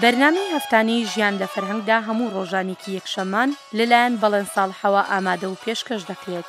بەرنامەی هەفتانەی ژیان لە فەرهەنگدا هەموو ڕۆژانێکی یەکشەممان لەلایەن بەڵێن ساڵحەوە ئامادە و پێشکەش دەکرێت.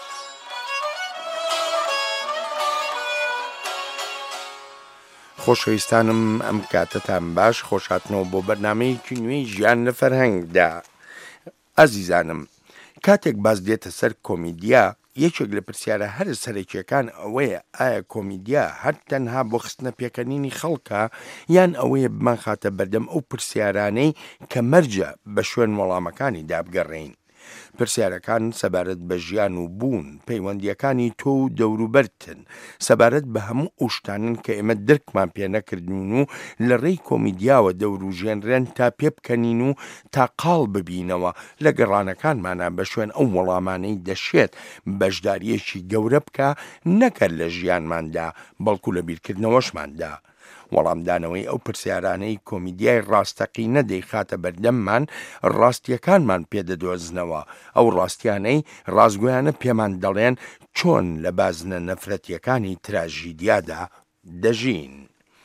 خۆشەویستانم ئەم کاتتان باش، خۆشهاتنەوە بۆ بەرنامەیەکی نوێی ژیان لە فەرهەنگدا. ئازیزانم، کاتێک باز دێتە سەر کۆمیدیا، یەکێک لە پرسیارە هەر سەرەکیەکان ئەوەیە ئایا کۆمیدیا هەر تەنها بۆ خستنە پێکەنینی خەڵکە یان ئەوەیە بمان خاتە بەردەم ئەو پرسیارانەی کە مەرجە بە شوێن وەڵامەکانی دابگەڕێین. پرسیارەکان سەبارەت بە ژیان و بوون، پەیوەندیەکانی تۆ و دەوروبەرتن، سەبارەت بە هەموو ئەو شتانن کە ئێمە درکمان پێ نەکردوون و لە ڕێی کۆمیدیاوە دەوروژێنرێن تا پێ بکەنین و تا قاڵ ببینەوە لە گەڕانەکانمانە بە شوێن ئەو وەڵامانەی دەشێت بەشداریەکی گەورە بکە نەکرد لە ژیانماندا بەڵکو لە بیرکردنەوەشماندا. وەڵامدانەوەی ئەو پرسیارانەی کۆمیدیای ڕاستەقینە دەیخاتە بەردەممان، ڕاستیەکانمان پێدەدۆزنەوە، ئەو ڕاستیانەی ڕازگۆیانە پێمان دەڵێن چۆن لە بازنە نەفرەتیەکانی تراژیدیادا دەژین.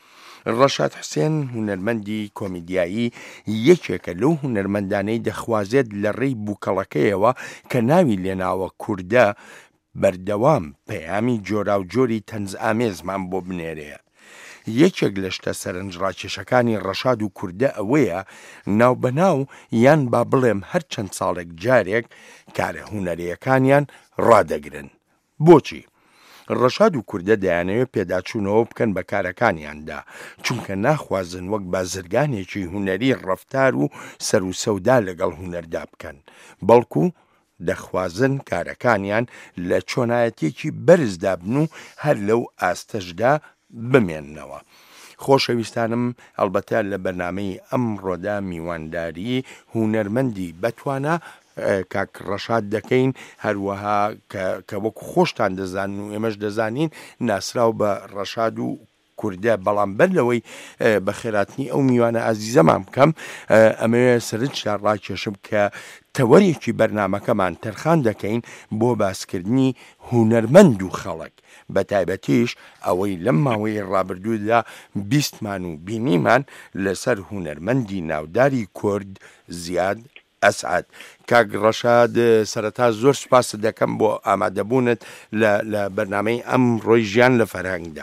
ڕەشاد حوسێن، هونەرمەندی کۆمیدیایی، یەکێکە لەو هونەرمەندانەی دەخوازێت لە ڕێی بووکەڵەکەیەوە کە ناوی لێناوە کووردە بەردەوام پەیامی جۆرا و جۆری تەنز ئامێزمان بۆ بنێرەیە. یەکێک لە شتە سەرنجڕاکێشەکانی ڕەشاد و کووردە ئەوەیە ناوبەناو یان با بڵێم هەر چەند ساڵێک جارێک کارە هونەریەکانیان ڕادەگرن. بۆچی؟ ڕەشاد و کووردە دەیانەوێت پێداچوونەوە بکەن بە کارەکانیاندا، چونکە ناخوازن وەک بازرگانێکی هونەری ڕەفتار و سەر و سەودا لەگەڵ هونەردا بکەن، بەڵکو دەخوازن کارەکانیان لە چۆنایەتێکی بەرزدا بن و هەر لەو ئاستەشدا بمێننەوە. خۆشەویستانم، ئەلبەتە لە بەرنامەی ئەمڕۆدا میوانداری هونەرمەندی بەتوانە کاک ڕەشاد دەکەین، هەروەها کە وەکو خۆشتان دەزانن و ئێمەش دەزانین ناسراو بە ڕەشاد و کووردە، بەڵام بەر لەوەی بە خێراتنی ئەو میوانە ئازیزەمان بکەم، ئەمەوێ سەرنجدا ڕاکێشم کە تەوەریەکی بەرنامەکەمان تەرخان دەکەین بۆ باسکردنی هونەرمەند و خەڵک، بە تایبەتیش ئەوەی لەم ماوەی ڕابردوودا بیستمان و بینیمان لەسەر هونەرمەندی ناوداری کورد زیاد ئەسعەد. کاک ڕەشاد، سەرەتا زۆر سوپاس دەکەم بۆ ئامادەبوونت لە بەرنامەی ئەم ڕۆی ژیان لە فەرهەنگدا.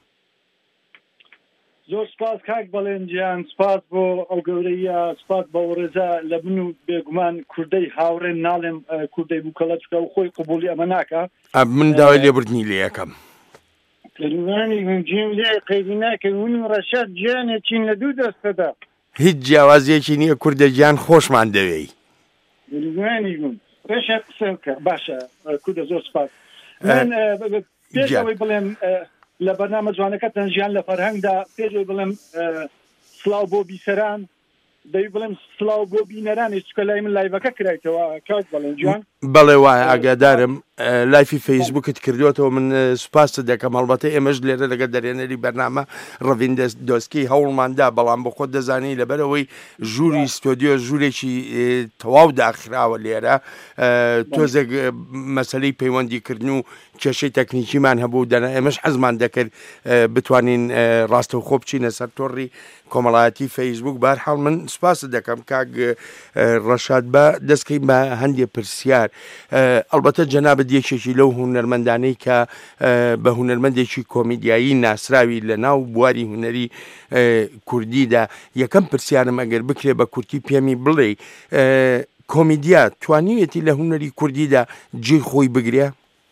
زۆر سپاس کاک بەڵێنجیان، سپاس بۆ ئەو گەورەیە، سپاس بە ڕێزە لە بن و بێگومان کوردەی هاوڕێن ناڵێم کوردەی بووکەڵە چکە و خۆی قبولی ئەمە ناکە. من داوای لێبوردنی لێ یەکەم کلمانی گونجیم لێ قەیدی ناکە ون ڕەشاد گیانێکین لە دوو دەستەدا، هیچ جیاوازیەکی نییە کوردە گیان، خۆشمان دەوێی. کلمانی گون باشە قسە بکە. باشە کوردە، زۆر سپاس. من پێشەوەی بڵێم لە بەرنامە جوانەکەتان ژیان لە فەرهەنگدا پێشەوەی بڵێم سڵاو بۆ بیسەران، دەوی بڵێم سڵاو بۆ بینەرانی چکە لای من لایڤەکە کرایتەوە کاک بەڵێنجیان. بەڵێ وایە، ئاگادارم لایفی فەیسبووکت کردوێتەوە، من سوپاست دەکەم. هەڵبەتە ئێمەش لێرە لەگە دەرێنەری بەرنامە ڕەڤین دۆسکی هەوڵماندا، بەڵام بۆ خۆت دەزانی لەبەرەوەی ژووری ستۆدیۆ ژوورێکی تەواو داخراوە لێرە، تۆزێک مەسەلەی پەیوەندیکردن و کێشەی تەکنیکیمان هەبوو، دەنا ئێمەش حەزمان دەکرد بتوانین ڕاستە و خۆ بچینە سەر تۆڕی کۆمەڵایەتی فەیسبووک. بەرحاڵ من سوپاست دەکەم کاک ڕەشاد، بە دەستکەین بە هەندێک پرسیار. ئەلبەتە جەنابەت یەکێکی لەو هونەرمەندانەی کە بە هونەرمەندێکی کۆمیدیایی ناسراوی لە ناو بواری هونەری کوردیدا، یەکەم پرسیارم ئەگەر بکرێ بە کورتی پێمی بڵێ کۆمیدیا توانیوێتی لە هونەری کوردیدا جێی خۆی بگرێ؟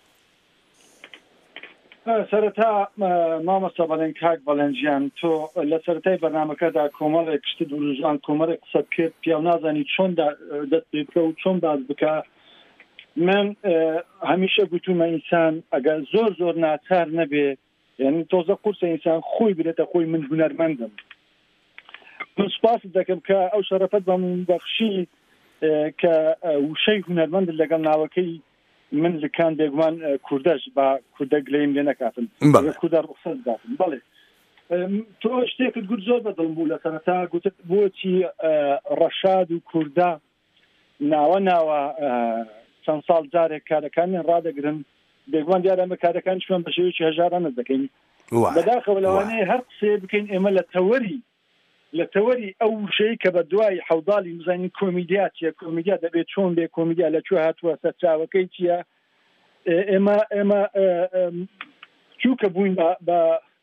سەرەتا مامەستا بەڵێن کاک بەڵێنجیان، تۆ لە سەرەتای بەرنامەکەدا کۆمەڵێک شت دروژان کۆمەڵێک قسە بکرد، پێو نازانی چۆن دەست پێ بکە و چۆن باز بکە. من هەمیشە گوتومە ئینسان ئەگەر زۆر زۆر ناچار نەبێ، یعنی تۆزە قورسە ئینسان خۆی برێتە خۆی من هونەرمەندم. من سوپاس دەکەم کە ئەو شەرەفەت بە من بەخشی کە وشەی هونەرمەند لەگەڵ ناوەکەی من لکان بێگومان کوردەش با کوردە گلەیم لێ نەکاتن، کوردە ڕوخسەت داتن. بەڵێ تۆ شتێکت گوت زۆر بەدڵم بوو لە سەرەتا، گوتت بۆچی ڕەشاد و کوردە ناوە چەند ساڵ جارێک کارەکانیان ڕادەگرن، بێگومان دیارە ئەمە کارەکان شوێن بە شێوەیەکی هەژارانە دەکەین. بەداخەوە لەوانەیە هەر قسێ بکەین ئێمە لە تەوەری لە تەوەری ئەو شەیە کە بە دوای حەوداڵی مزانین کۆمیدیا چیە، کۆمیدیا دەبێت چۆن بێ، کۆمیدیا لەکوێ هاتووە، سەرچاوەکەی چییە. ئێمە چووکە بووین بە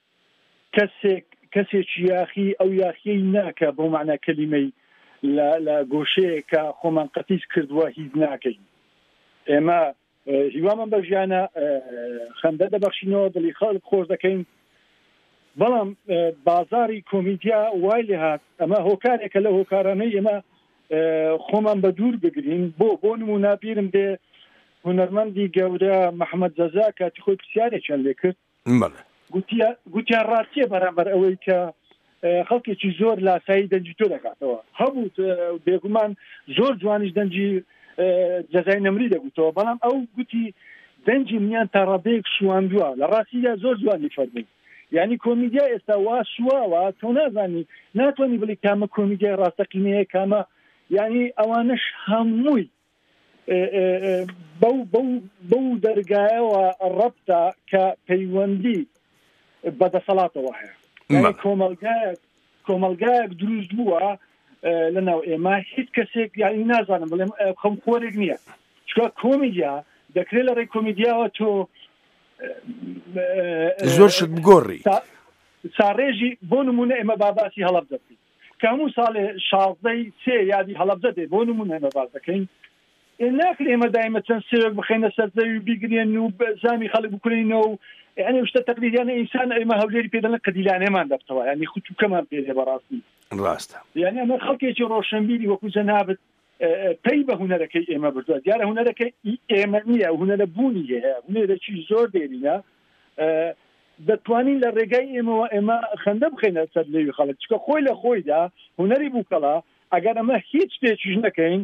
کەسێکی یاخی ئەو یاخیەی ناکە بۆ معنە کەلیمەی لە گۆشەیە کە خۆمان قەتیس کردووە هیچ ناکەین. ئێمە هیوامە بە ژیانە خەندە دەبەخشینەوە، دڵی خەڵک خۆش دەکەین، بەڵام بازاری کۆمیدیا وای لێ هات. ئەمە هۆکارێکە لە هۆکارانەی ئێمە خۆمان بە دوور بگرین. بۆ نمونا بیرم دێ هونەرمەندی گەورە محەممەد جەزا کاتی خۆی پرسیارێکیان لێ کرد، گوتیان ڕاستیە بەرامبەر ئەوەی کە خەڵکێکی زۆر لاسایی دەنجی تۆ دەکاتەوە. هەبوو بێگومان زۆر جوانیش دەنجی جەزای نەمری دەگوتەوە، بەڵام ئەو گوتی دەنجی منیان تا ڕادەیەک شواندووە. لە ڕاستیدا زۆر جوانی فەرمووی. یعنی کۆمیدیا ئێستا وا شواوە، تۆ نازانی ناتوانانی بڵی کامە کۆمیدیای ڕاستەقینەیە کامە، یعنی ئەوانش هەمووی بەو دەرگایەوە ڕەبتە کە پەیوەندی بەدەسەڵاتەوە هەیە. یعنی کۆمەلگایەک دروست بووە لەناو ئێمە، هیچ کەسێک یعنی نازانم بڵێم خەمخۆرێک نییە، چکە کۆمیدیا دەکرێت لە ڕێی کۆمیدیاوە تۆ زۆر شت بگۆڕی. ساڕێژی بۆ نمونە ئێمە باباسی هەڵەبجە بکەین، کە هەموو ساڵێ 16 یادی هەڵەبجە دێ، بۆ نمونە ئێمە باز دەکەین. ناکرێ ئێمە دایمە چەند سێوێک بخەینە سەرزەوی بیگرێن و زامی خەڵک بکوێنەوە و یعنی شتە تەقلیدیانە ئینسان ئێمە هەولێری پێدەڵێن قەدیلانێمان دەبتەوە، یعنی خوتوکەمان پێدێ بەڕاستی. ڕاستە. یعنی ئەمە خەڵکێکی ڕۆشنبیری وەکو جەنابەت پێی بە هونەرەکەی ئێمە بردووە. دیارە هونەرەکەی ئێمە نییە، هونەرە بوونی هەیە، هونەرێکی زۆر دێرینە. دەتوانین لە ڕێگای ئێمە خەندە بخەینە سەر لێوی خەڵک، چکە خۆی لە خۆیدا هونەری بووکەڵا ئەگەر ئەمە هیچ پێچیش نەکەین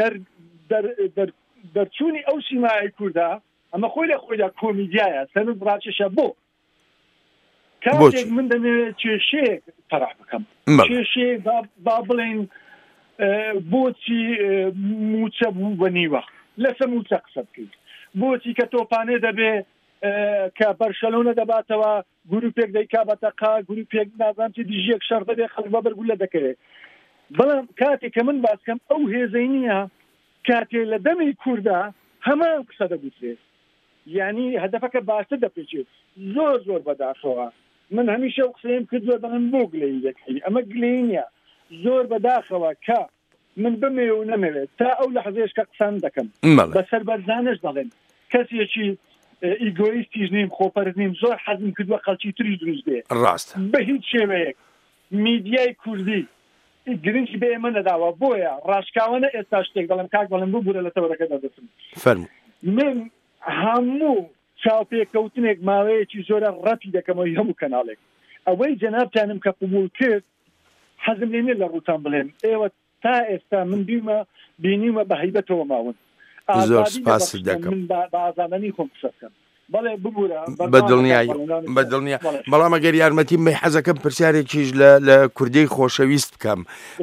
دەرچوونی ئەو سیمای کووردا، ئەمە خۆی لە خۆیدا کۆمیدیایە سەرنج ڕاکێشە. بۆ کاتێک من دەمێت کێشەیەک تەراح بکەم، کێشەیەک با بڵێن بۆچی موچە بوو بە نیوە لەسەر موچە قسە بکەین، بۆچی کە تۆپانێ دەبێ کە بەرشەلۆنە دەباتەوە گروپێک دەیکا بەتەقا، گروپێک نازانم چی دیژیەک شەڕ دەبێ خەڵک بە بەرگولە دەکەوێت. بەڵام کاتێک کە من باسکەم ئەو هێزەی نییە، کاتێ لە دەمی کووردا هەمان قسە دەگوترێت، یعنی هەدەفەکە باشتر دەپێچێت زۆر بەداخەوە. من هەمیشە ئەو قسەیم کردووە دەڵێن بۆ گلەی دەکەی، ئەمە گلەی نییە، زۆر بەداخەوە کە من بمێ و نەمەوێت تا ئەو لە حەزێش کە قسان دەکەم بەسەر بەرزانش دەڵێن کەسێکی ئیگۆیستیش نیم، خۆپەرست نیم، زۆر حەزم کردووە خەڵکی تریش دروست بێ. ڕاست بە هیچ شێوەیەک میدیای کوردی گرنگی بە ئێمە نەداوە، بۆیە ڕاشکاوانە ئێستا شتێک دەڵێم کاک بەڵێن ببوورە لە تەوەرەکە دەدەچم. من هەموو چاوپێککەوتنێک ماوەیەکی زۆرە ڕەتی دەکەمەوەی هەموو کەناڵێک. ئەوەی جەنابتانم کە قبول کرد حەزم لێ نییە لە ڕووتان بڵێم ئێوە تا ئێستا من بینیمە بە هەیبەتەوە ماون. زۆر سپاس دەکەم بە ئازادانی خۆم قسە بکەم. بەڵێ ببوورە بەدڵنیا. بەڵام ئەگەر یارمەتیم بە حەزەکەم پرسیارێکیش لە کوردی خۆشەویست بکەم.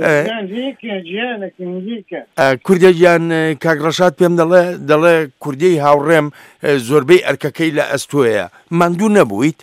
کوردی گیان کاک ڕەشاد پێم دەڵێ کوردی هاوڕێم زۆربەی ئەرکەکەی لە ئەستۆیە، ماندوو نەبوویت؟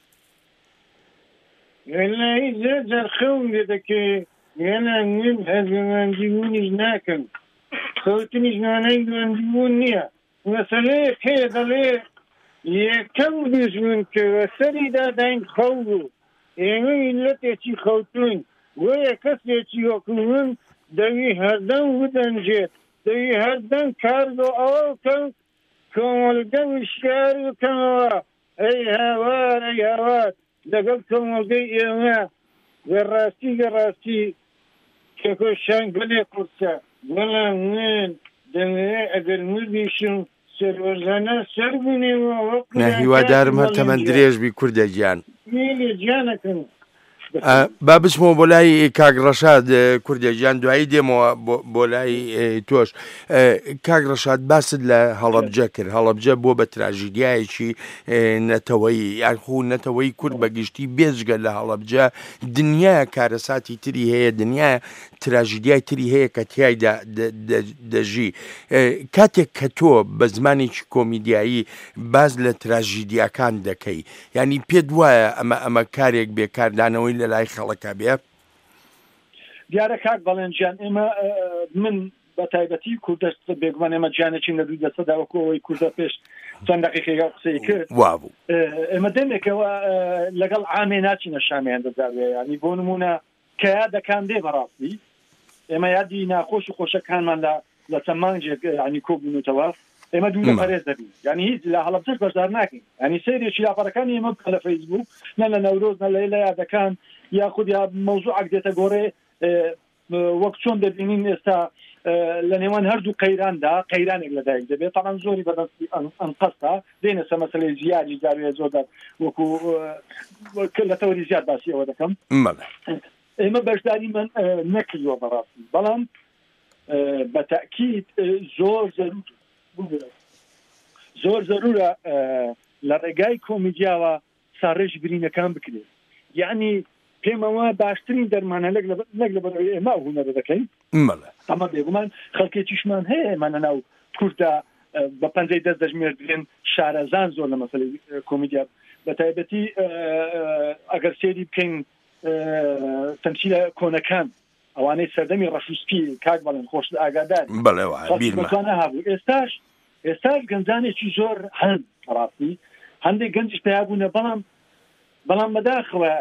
زۆر جەرخەوم لێ دەکەێت، هێنا من هەزماندیبوونیش ناکەم، خەوتنیش نانەی گوێندیبوون نییە. مەسەلەیەک هەیە دەڵێ یەکەم دژمن کەوە سەریدا داین خەو بوو، ئێمە میلەتێکی خەوتوین، وەیە کەسێکی وەکو من دەوی هەردەم بدەنجێت، دەوی هەردەم کار بۆ ئەوە بکەم کۆمەڵگە وشکار بکەمەوە. ئەی هاوار لەگەڵ کۆمەڵگەی ئێمە گەڕاستی کێکۆشان گەلێ قورسە، بەڵام من دەمەوێت ئەگەر مردیشم سەروەرزانە سەر بوونێەوە. هیوادارم هەر تەمەەن درێژ بی کوردە گیان. گیانەکەم با بچمەوە بۆ لای کاک ڕەشاد کوردە گیان، دوایی دێمەوە بۆ لای تۆش. کاک ڕەشاد باست لە هەڵەبجە کرد، هەڵەبجە بۆ بە تراژیدیایەکی نەتەوەیی یانخو نەتەوەی کورد بەگشتی بێجگە لە هەڵەبجە دنیا کارەساتی تری هەیە، دنیا تراژیدیای تری هەیە کە تیایدا دەژی. کاتێک کە تۆ بە زمانێکی کۆمیدیایی باز لە تراژیدیاکان دەکەی، ینی پێت وایە ئەمە کارێک بێکاردانەوەی لە لای خەڵکە بێ؟ دیارە کاک بەڵێنجیان ئێمە من بە تایبەتی کوردەست بێگومان ئێمە جیانێکی نەدوو دەسەداوەکەەوەی کوردە پێش چەند دقیقێکا قسەی کرد وابوو ئێمە دەمێکەوە لەگەڵ عامێ ناچینە شامیان دەداوێ ینی بۆ نمونە کە یادەکان دێ بەڕاستی ئێمە یادی ناخۆش و خۆشەکانمان لە چەند مانگێک ینی کۆبوونەوە ئێمە دوو لە پەرێز دەبین ینی هیچ لە هەڵەبجەش بەشدار ناکەین ینی سەیرێکی لاپەرەکانی ئێمە لە فەیسبوک نە لە نەورۆز نە لە یادەکان یاخود یا مەوزوعێک دێتە گۆڕێ وەک چۆن دەبینین ئێستا لە نێوان هەردوو قەیراندا قەیرانێک لەدایک دەبێت تاان زۆری بەدەستی ئەنقەستا دێنە سە مەسەلەی زیادی داوێت زۆر وەکو لە تەوەری زیاد باسی ئەوە دەکەم ئێمە بەشداری من نەکردووە بەڕاستی بەڵام بە تاکید زۆر زەرورە لە ڕێگای کۆمیدیاوە ساڕێژ برینەکان بکرێت یعنی پێمەوە باشترین دەرمانە لەک لە بەرەوەی ئێمە هوەرە دەکەین ئەمە بێگومان خەڵکێکیشمان هەیە ئێمانە ناو کووردا بە پەنجەی دەست دەژمێردرێن شارەزان زۆر لە مەسەلەی کۆمیدیا بە تایبەتی ئەگەر سێری بکەین تەمسیلە کۆنەکان ئەوانەی سەردەمی ڕەشوسپی کاک بەڵێن خۆش ئاگادار هەبوو ئێستاش گەنجانێکی زۆر هەن ڕاستی هەندێک گەنجش پیابوونە بەڵام بەداخەوە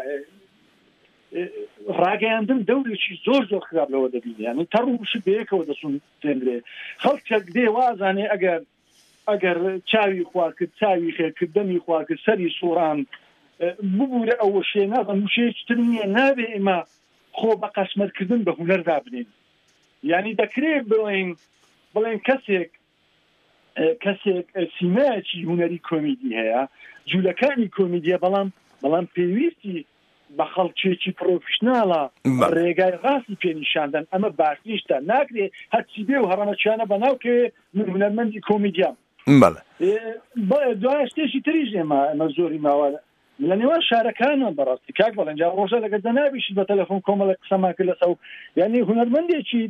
ڕاگەیاندن دەورێکی زۆر خراپ لەوە دەبینێ یعنی تەڕوش بەیەکەوە دەسون تێنرێ خەڵک دێ وازانێ ئەگەر چاوی خوا کرد چاوی خێرکردنی خوا کرد سەری سوڕان ببوورە ئەوە شێنە بەموشەیەکتر نییە نابێ ئێمە خۆ بە قەسمەرکردن بە هونەردا بنین یعنی دەکرێت بڵێن کەسێک سیمایەکی هونەری کۆمیدی هەیە جوولەکانی کۆمیدیە بەڵام پێویستی بە خەڵکێکی پرۆفشناڵە ڕێگای ڕاستی پێنیشاندن ئەمە باشنیشتە ناکرێ هەرچی بێ و هەڕەمەچیانە بەناوکێ من هونەرمەندی کۆمیدیام دوای شتێکی تریژ ئێمە زۆری ماوەە لە نێوان شارەکانە بەڕاستی کاک بەڵێنجا ڕۆژە لەگە دەنابیشت بە تەلەفۆن کۆمەڵە قسەمان کرد لەسەو یعنی هونەرمەندێکی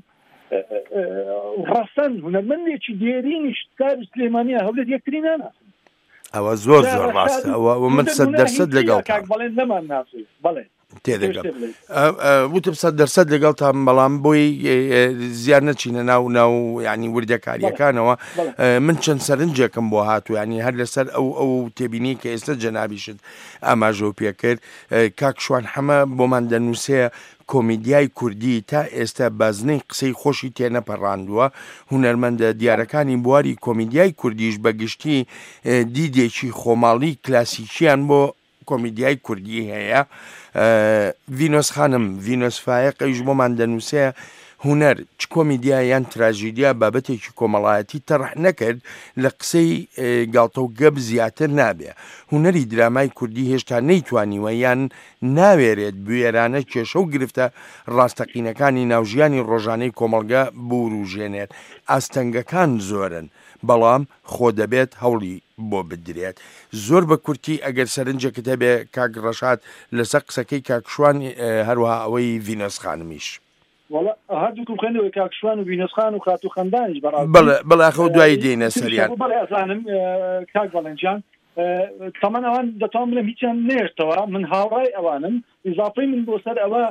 ڕاستەن هونەرمەندێکی دێرینی کاری سلێمانیە هەولێت یەکتری ناناسن ئەوە زۆر ڕاستە ئەوە من 100% لەگەڵ بەڵێن نەمان ناسی بەڵێ تێدەگەڵ وتم 100% لەگەڵتان بەڵام بۆی زیاد نەچینە ناو ینی وردەکاریەکانەوە من چەند سەرنجێکم بۆ هاتوو ینی هەر لەسەر ئەو تێبینی کە ئێستا جەنابیشت ئاماژە پێکرد کاک شوان هەمە بۆمان دەنووسەیە کۆمیدیای کوردی تا ئێستا بازنەی قسەی خۆشی تێنەپەڕاندووە هونەرمەندە دیارەکانی بواری کۆمیدیای کوردیش بەگشتی دیدێکی خۆماڵی کلاسیکیان بۆ کۆمیدیای کوردی هەیە ڤینۆس خانم ڤینۆس فایقەیش بۆمان دەنووسەیە هونەر چ کۆمیدیا یان تراژیدیا بابەتێکی کۆمەڵایەتی تەڕح نەکرد لە قسەی گاڵتە و گەب زیاتر نابێ هونەری درامای کوردی هێشتا نەیتوانیوە یان ناوێرێت بوێرانە کێشە و گرفتە ڕاستەقینەکانی ناوژیانی ڕۆژانەی کۆمەڵگە بوروژێنێت ئاستەنگەکان زۆرن بەڵام خۆ دەبێت هەوڵی بۆ بدرێت زۆر بە کورتی ئەگەر سەرنجێکت هەبێ کاک ڕەشاد لەسەر قسەکەی کاکشوان هەروەها ئەوەی ڤینۆس خانمیش هەردووکم خوێنەوەی کاکشوان و ڤینۆسخان و خات و خەندانیش بەڵاخەوە دوایی دێنە سەریان ئەزانم کاک بەڵێنجان تەمەن ئەوان دەتوان بڵێم هیچیان نێشتەوە من هاوڕای ئەوانم ئیزافەی من بۆ سەر ئەوە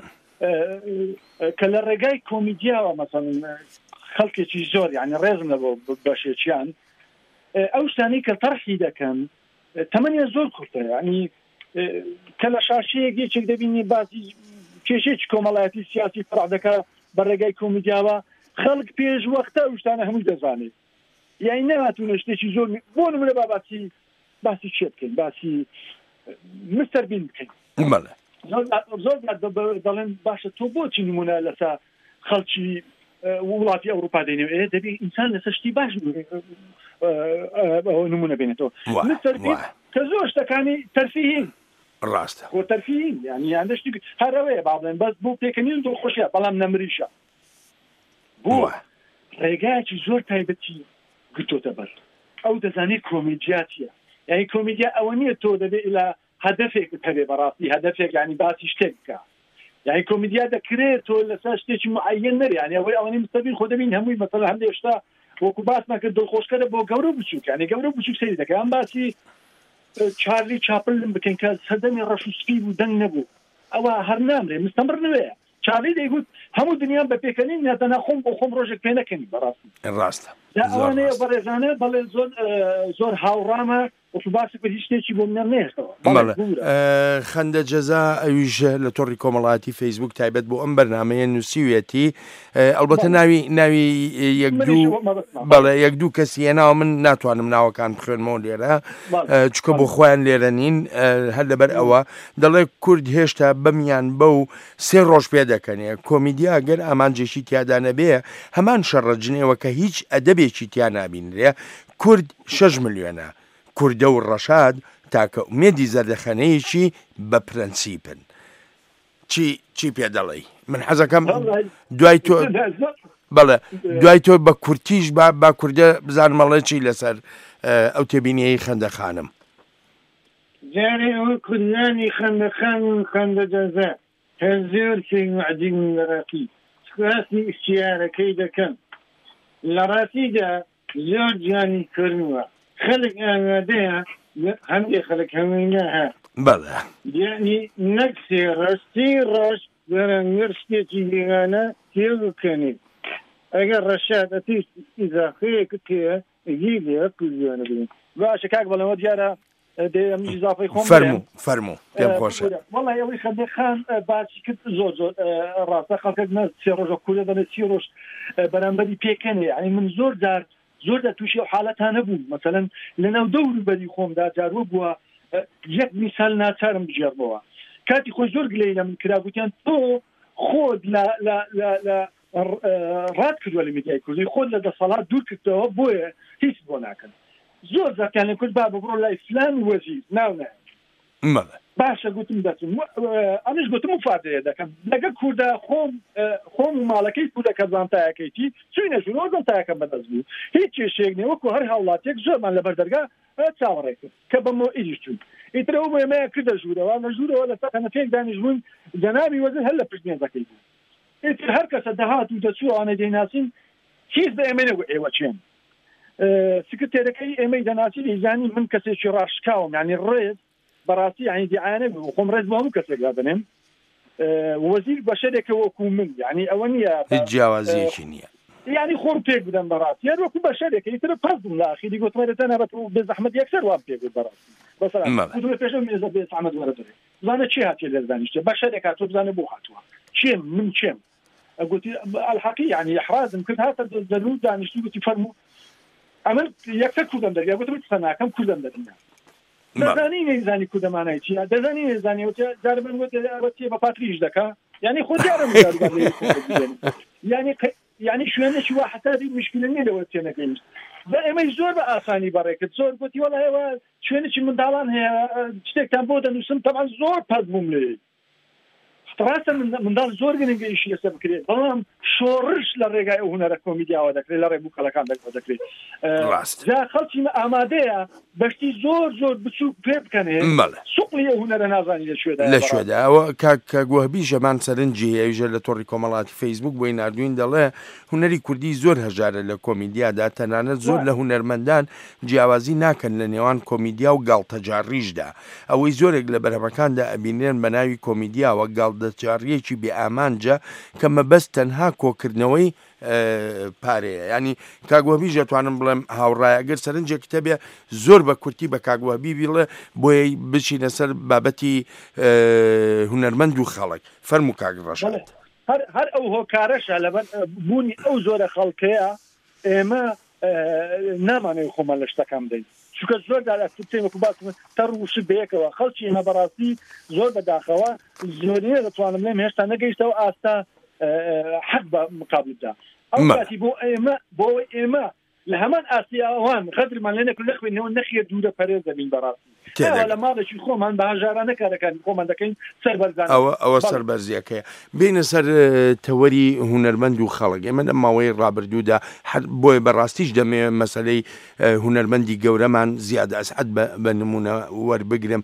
کە لە ڕێگای کۆمیدیاوە مەسەڵەن خەڵکێکی زۆر یعنی ڕێزم لە بۆ بەشێکیان ئەو شتانەی کە تەرحی دەکەن تەمەنیان زۆر کورتە ینی کە لە شاشەیەک یەکێک دەبینی باسی کێشێکی کۆمەڵایەتی سیاسی فڕع دەکا بە ڕێگای کۆمیدیاوە خەڵک پێش وەختە ئەو شتانە هەموو دەزانێت یعنی نەهاتوونە شتێکی زۆر بۆ نمونە باسی چێ بکەین باسی مستەر بین بکەین زۆر دەڵێن باشە تۆ بۆچی نمونە لەسا خەڵکی وڵاتی ئەوروپا دێنێ دەبێت ئینسان لەسەر شتی باش نمونە بێنێتەوە مستەر بین کە زۆر شتەکانی تەرفیهین ڕاستە بۆ تەرفیهین یعنی یاندەشتی هەرەوەیە با بڵێن بەس بۆ پێکەنین دڵ خۆشیە بەڵام نەمریشە بۆ ڕێگایکی زۆر تایبەتی گرتۆتە بەر ئەو دەزانێت کۆمیدیاتیە یعنی کۆمیدیا ئەوە نییە تۆ دەبێت لە هەدەفێک هەبێ بەڕاستی هەدەفێک ینی باسی شتێک بکە یعنی کۆمیدیا دەکرێت تۆ لەسەر شتێکی معەیەن نەری یعنی ئەوەی مستەبین خۆ دەبین هەمووی مەسەڵەن هەندێک شتا وەکو باس نەکرد دڵخۆشکەرە بۆ گەورە بچووک یعنی گەورە بچووک سەیری دەکەن ئەم باسی چارلی چاپلن بکەین کە سەردەمی ڕەشوسپی بوو دەنگ نەبوو ئەوە هەر نامرێ مستەمر نوێیە چارلی دەیگوت هەموو دنیام بە پێکەنین یاتەنا خۆم بۆ خۆم ڕۆژێک پێ نەکەنی بەڕاستی ڕاستە ئەوانەیە بەڕێزانە بەڵێ زۆر هاوڕامە باسی بە هیچ شتێکی بۆ منە نێشتەوە خەندە جەزا ئەویش لە تۆڕی کۆمەڵاتی فەیسبوک تایبەت بۆ ئەم بەرنامەیە نووسیوێتی ئەلبەتە ناوی یەک دوو کەسی هێناوە من ناتوانم ناوەکان بخوێنمەوە لێرە چکە بۆ خۆیان لێرە نین هەر لەبەر ئەوە دەڵێ کورد هێشتا بەمیان بەو 3 ڕۆژ پێ دەکەنێ کۆمیدیا گەر ئامانجێکی تیادا نەبێ هەمان شەڕەجنێەوە کە هیچ ئەدەبێکی تیا نابینرێ کورد 6 ملیۆنە کوردە و ڕەشاد تاکە ئومێدی زەردەخەنەیەکی بە پرەنسیپن چی پێ دەڵێ من حەزەکەم دوای تۆ بەڵێ دوای تۆ بە کورتیش با کوردە بزان مەڵێکی لەسەر ئەو تێبینیەی خەندەخانم جارێ ئەوە کوردانی خەندەخان و خەندە جەزا هەر زۆر کەی وعدی من لە ڕاستی سکاسی ئیشتیارەکەی دەکەن لە ڕاستیدا زۆر جوانی کردووە خەڵک ئامادەیە هەندێک خەڵک هەمووینا هە بەڵێ یعنی نەک سێ ڕاستی ڕۆژ بەرەنگەر شتێکی بێگانە تێبکەنێت ئەگەر ڕەشاد ئەتی ئیزاخەیەکت هەیە ئەگی لێ کوردیانە ببین باشە کاک بەڵێەوە دیارە دەیەمیش زافەی خۆم فەرموو پێم خۆشە وەڵی ئەوەی خەندەخان باسی کرد زۆر ڕاستە خەڵکەک نە 3 ڕۆژە کوردە دەنێت 30 ڕۆژ بەرامبەری پێکەنێ یعنی من زۆر تووشی ئەو حالەتانە بوو مەسەلەن لەناو دەوروبەری خۆمدا جاروە بووە یەک میسال ناچارم بژێڕمەوە کاتی خۆی زۆر گلەی لە من کرابوتیان تۆ خۆت ڕات کردووە لە میدیای کوردی خۆت لە دەسەڵات دوور کردەوە بۆیە هیچ بۆ ناکەن زۆر زاتیان لە کورد با بڕۆ لای فلان وەزیر ناونە باشە گوتم دەچم ئەمش گوتم مفادەیە دەکەم لەگە کووردە خۆم و ماڵەکەی کوردەکە زانتایەکەیتی چوینە ژوورەوە زانتایەکەم بەدەست بوو هیچ کێشەیەک نیە وەکو هەر هاوڵاتێک زۆرمان لەبەر دەرگا چاوەڕێ کرد کە بەمەوە ئیدیش چوون ئیترەوە بۆ ئێمەیە کردە ژوورەوە لە ژوورەوە لەسەر هەنەفێک دانیشبوون جەنابی وەزیر هەر لە پشتمێزەکەی بوو ئیتر هەر کەسە دەهات و دەچوو ئەوانە دەیناسین هیچ بە ئێمە نەگو ئێوە چێن سکرتێرەکەی ئێمەی دەناسی دەیزانی من کەسێکی ڕاشکاوم یعنی ڕێز بەڕاستی یعنی دیعانە بوو خۆم ڕێز بۆ هەموو کەسێکا بنێم وەزیر بەشەرێکە وەکو من یعنی ئەوە نییە هیچ جیاوازیەکی نییە یعنی خۆم پێک بدەم بەڕاستی یان وەکو بەشەرێکە ئیتر پەسم لە ئاخیری گوتمەرێتە نەبەت بێ زەحمەت یەکسەر وام پێ بێت بەڕاستی بەسەڵات پێشەوە مێزە بێ زەحمەت وەرەدەێت زانە چی هاتیە لێ دانیشتە بەشەرێک هاتووە بزانە بۆ هاتووە چێم من چێم قلت الحقيقة يعني إحراز كنت هذا الدلول دانش قلت فرمو عملت يكثر كودم دريا قلت بتسمع كم كودم دريا دزانين زاني كودم أنا يجي دزانين زاني وجارب قلت بباتريج دكا يعني خد يعني شو أنا شو واحد هذه مشكلة مين لو تينا كينش دائما يزور بأساني بريك تزور قلت والله شو أنا شو من دالان هي تشتك تنبودا نسم طبعا زور بهدمهم لي راسا من دار زۆر گرنگیشی لەسەر بکرێت بەڵام شۆڕش لە ڕێگای ئەو هونەرە کۆمیدیاوە دەکرێت لە ڕێ بووکەڵەکان دەکرێت جا خەڵکی ئامادەیە بەشتی زۆر بچوو پێ بکەنێ سوقلی ئەو هونەرە نازانی لە شوێدا ئەوە کاک وەهبی ژەمان سەرنجی ئەویژە لە تۆڕی کۆمەڵاتی فەیسبوک بۆی نردوین دەڵێ هونەری کوردی زۆر هەژارە لە کۆمیدیادا تەنانەت زۆر لە هونەرمەندان جیاوازی ناکەن لە نێوان کۆمیدیا و گاڵتەجاڕیشدا ئەوەی زۆرێک لە بەرهەمەکاندا ئەبینێن بە ناوی کۆمیدیاوە گاڵتەجاڕیەکی بێئامانجە کە مەبەست تەنها کۆکردنەوەی پارەیە ینی کاگوەبی دەتوانم بڵێم هاوڕای ئەگەر سەرنجێک کتێبێ زۆر بە کورتی بە کاگوەبی بڵێ بۆی بچینە سەر بابەتی هونەرمەند و خەڵک فەرموو کاک ڕەشاد هەر ئەو هۆکارەشە لەبەر بوونی ئەو زۆرە خەڵکەیە ئێمە نامانەوێت خۆمان لە شتەکان بدەین چونکە زۆر وەکو باسم تەڕووش بەیەکەوە خەڵکی ئێمە بەڕاستی زۆر بەداخەوە زۆریە دەتوانم لێم هێشتا نەگەیشتەوە ئاستا حەق بە مقابلدا ئەو کاتی بۆ ئێمە لە هەمان ئاسیاوان خەدرمان لێ نەکرد نەخوێنەوە نەخیە دوورە پەرێز دەبین بەڕاستی لە ماڵێکی خۆمان بە هەژارانە کارەکانی خۆمان دەکەین سەربەرزان ئەوە سەربەرزیەکەیە بینە سەر تەوەری هونەرمەند و خەڵک ئێمە لە ماوەی ڕابردوودا بۆیە بەڕاستیش دەمێ مەسەلەی هونەرمەندی گەورەمان زیادە ئەسعەد بە نمونە وەربگرم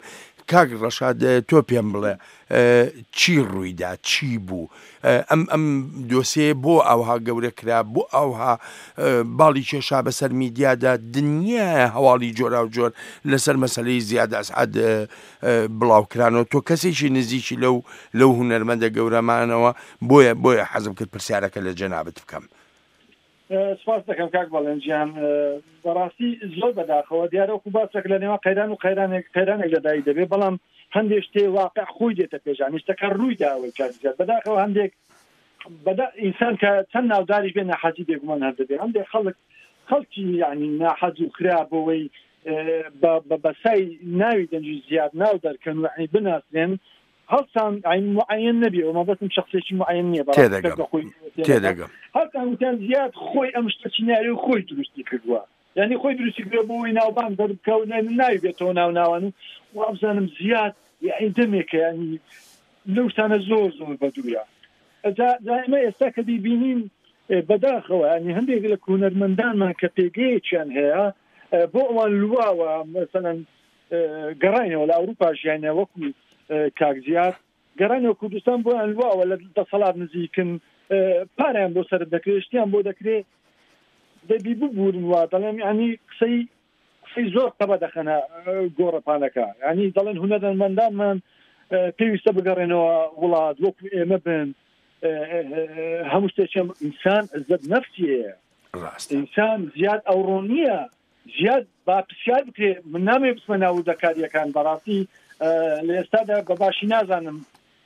کاک ڕەشاد تۆ پێم بڵێ چی ڕوویدا چی بوو ئەم دۆسێ بۆ ئەوها گەورە کرا بۆ ئەوها باڵی کێشا بەسەر میدیادا دنیا هەواڵی جۆرا و جۆر لەسەر مەسەلەی زیاد ئەسعەد بڵاوکرانەوە تۆ کەسێکی نزیکی لەو هونەرمەندە گەورەمانەوە بۆیە حەزم کرد پرسیارەکە لە جەنابەت بکەم. سپاس دەکەم کاک بەڵێنجیان بەڕاستی زۆر بەداخەوە دیارەوەکو باسێک لە نێوان قەیران و قەیرانێک لەدایی دەبێت بەڵام هەندێک شتێ واقع خۆی دێتە پێشان شتەکە ڕووی داوەی کاتیات بەداخەوە هەندێک ئینسان کە چەند ناوداری بێ ناحەزی بێگومان هەر دەبێت هەندێک خەڵکی یعنی ناحەز و کرا بۆەوەی بەسای ناوی دەنجی زیاد ناو دەرکەن و بناسرێن هەڵسان معەن نەبێ ئەومە بەسم شخصێکی معەن نییە تێدەگەم هەڵکان زیاد خۆی ئەم شتەچیناری و خۆی دروستی کردووە یعنی خۆی دروستی کردووە بۆەوەی ناوبان دەربکەوت ناوی بێتەوە ناوان و ئەبزانم زیاد یعنی دەمێکە ینی لەوشتانە زۆر بەدوورە دائما ئێستا کە بیبینین بەداخەوە ینی هەندێک لە هونەرمەندانمان کە پێگەیەکیان هەیە بۆ ئەوان لواوە مەسەلەن گەڕاینەوە لە ئەوروپا ژیانە وەکو کاکزیات گەڕانەوە کوردستان بۆیان لواوە لە دەسەڵات نزیکن پاریان بۆ سەر دەکرێت شتیان بۆ دەکرێت دەبی ببورن وا دەڵێن ینی قسەی زۆر قەبە دەخەنە گۆڕەپانەکە ینی دەڵێن هونەرمەندانمان پێویستە بگەڕێنەوە وڵات وەکو ئێمە بن هەموو شتێکم ئینسان عزت نەفسیەیە ئینسان زیاد ئەوڕۆ نییە زیاد با پرسیار بکرێت من نامێ بچمە ناو دەکاریەکان بەڕاستی لە ئێستادا بەباشی نازانم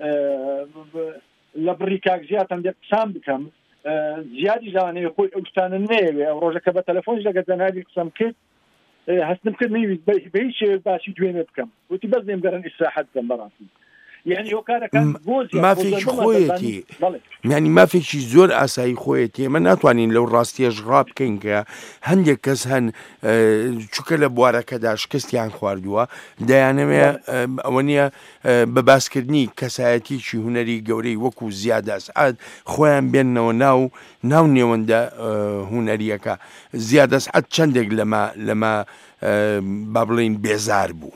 لە بڕی کاک زیاد هەندێک قسام بکەم زیادی لەوانەیە خۆی ئەو شتانە نەیەوێ ئەو ڕۆژەکە بە تەلەفۆنش لەگەڵ جەنابی قسەم کرد هەستم کرد نەیویست بە هیچ شێوێک باسی دوێنێ بکەم وتی بەس دێم گەڕن ئیسراحەت بکەم بەڕاستی یعنی ئەو کارەکان مافێکی خۆیەتی یعنی مافێکی زۆر ئاسایی خۆیەتی ئێمە ناتوانین لەو ڕاستیەش ڕا بکەین کە هەندێک کەس هەن چووکە لە بوارەکەدا شکستیان خواردووە دەیانەوێ ئەوە نییە بە باسکردنی کەسایەتیی هوەری گەورەی وەکو زیاد ئەسعەد خۆیان بێننەوە ناو نێوەندە هوەریەکە زیاد ئەسعەد چەندێک لەمە با بڵێین بێزار بوو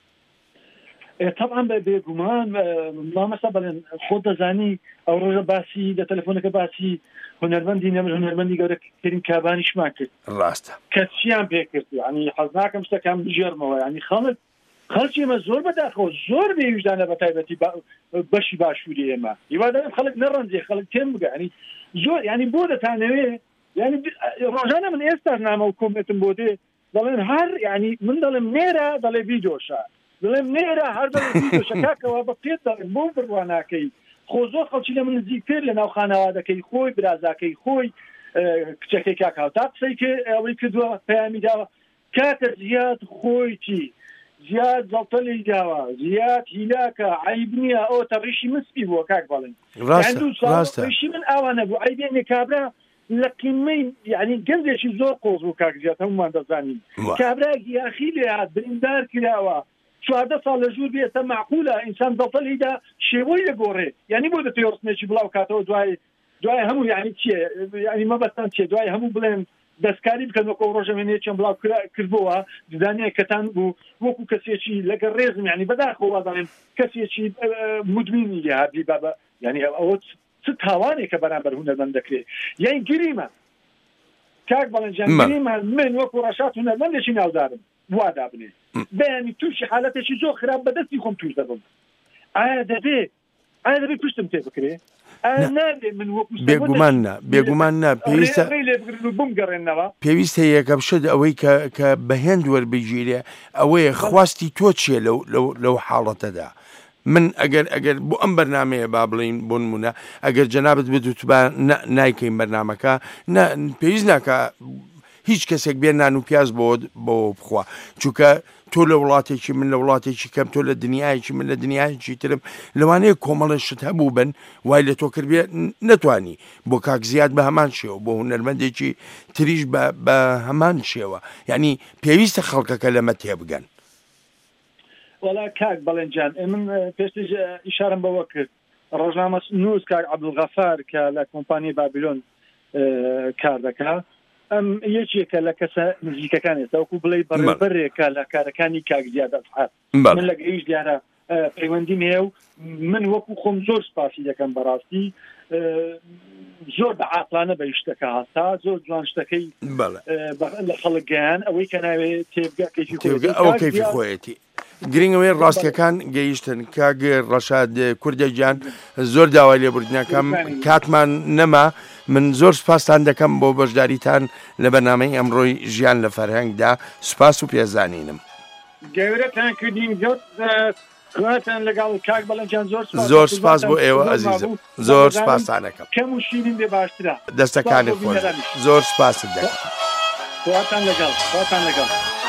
طبعا بێگومان مامەستا بڵێن خۆ دەزانی ئەو ڕۆژە باسی لە تەلەفۆنەکە باسی هونەرمەندی نەمر هونەرمەندی گەورە کردین کابانیشمان کرد ڕاستە کەچیان پێ کرد ینی حەز ناکەم شتەکان بژێرمەوە ینی خەڵکی ئێمە زۆر بەداخەوە زۆر بێویژدانە بە تایبەتی بەشی باشووری ئێمە هیوادارم خەڵک نەڕەنجێ خەڵک تێم بگە ینی زۆر ینی بۆ دەتانەوێ ینی ڕۆژانە من ئێستا نامە و کۆمێتم بۆ دێ دەڵێن هەر ینی من دەڵێم نێرە دەڵێ ڤیدۆشە دەڵێم نێرە هەر دەشەکەکەەوە بە پێت دەڵێن بۆ بڕواناکەی خۆ زۆر خەڵکی لە من نزیکتر لە ناو خانەوادەکەی خۆی برازاکەی خۆی کچەکەی کاکاو تا قسەی کە ئەوەی کردووە پەیامی داوە کاتە زیاد خۆیتی زیاد زەڵتەلی داوە زیاد هیلاکە عیب نییە ئەو تا ڕیشی مسپی بووە کاک بەڵێن ڕیشی من ئاوانە بوو عیبێنێ کابرا لە قیمەی یعنی گەنجێکی زۆر قۆز بوو کاکزیات هەمومان دەزانین کابرا گیاخی لێهات بریندار کراوە 14 ساڵ لە ژوور بێتە معقولە ئینسان دەڵتەلیدا شێوەی لەگۆڕێ یعنی بۆ دەتوێ ڕستمێکی بڵاو کاتەوە دوای هەموو یعنی چیە یعنی مەبەستان چیە دوای هەموو بڵێن دەستکاری بکەن وەکو ڕۆژەمێنێکیان بڵاو کردبووە ددانەیە کەتان بوو وەکو کەسێکی لەگەڵ ڕێزم یعنی بەداخەوە دەڵێن کەسێکی مدمینی لێ هابی بابە یعنی ئەوە چ تاوانێکە بەرامبەر هونەرمەند دەکرێت یعنی گریمە کاک بەڵێنجان گریمە من وەکو ڕەشاد هونەرمەندێکی ناودارم وادا بنێ بەیانی تووشی حالەتێکی زۆر خراپ بەدەستی خۆم توش دەبم ئایا دەبێ پشتم تێ بکرێ بێگومان نا پێویستە یەکەم شت ئەوەی کە بەهێند وەربگیرێ ئەوەیە خواستی تۆ چیە لەو حاڵەتەدا من ئەگەر بۆ ئەم بەرنمەیە با بڵین بۆ نمونە ئەگەر جەنابەت بدوتبا نایکەین بەرنمەکە پێویست ناکە هیچ کەسێک بێ نان و پیاز بۆ بخوا چونکە تۆ لە وڵاتێکی من لە وڵاتێکی کەم تۆ لە دنیایکی من لە دنیایکی ترم لەوانەیە کۆمەڵە شت هەبوو بن وای لە تۆ کردبێ نەتوانی بۆ کاک زیاد بە هەمان شێوە بۆ هونەرمەندێکی تریش بە هەمان شێوە یعنی پێویستە خەڵکەکە لەمە تێبگەن وەڵا کاک بەڵێنجان من پێشتر ئیشارەم بەوە کرد ڕۆژنامە نووس کاک عەبدولغەفار کە لە کۆمپانیای بابیلۆن کار دەکات ئەم یەکێکە لە کەسە نزیکەکان ێستاوەکو بڵێ بەڕێبەرێکە لە کارەکانی کاک زیاد ئەسعەد من لە گەیشت دیارە پەیوەندیم هەیە و من وەکو خۆم زۆر سپاسی دەکەم بەڕاستی زۆر بە عاقلانە بە شتەکە هاستا زۆر جوان شتەکەی لە خەڵک گەیان ئەوەی کە ناوێت تێبگا کەیفی خۆیەتی گرنگەوەی ڕاستیەکان گەیشتن کاگە ڕەشاد کوردەجان زۆر داوای لێبوردنەکەم کاتمان نەما من زۆر سپاسان دەکەم بۆ بەشداریتان لە بەرنامەی ئەمڕۆی ژیان لە فەرهەنگدا سوپاس و پێزانینم گەورەتان کردین خواتان لەگەڵ کاک بەڵەنجان زۆر سپاس بۆ ئێوە ئەزیزم زۆر سپاسانەکەم کەم و شیرین بێ باشترە دەستەکانی خۆش زۆر سپاست دەکەم خواتان لەگەڵ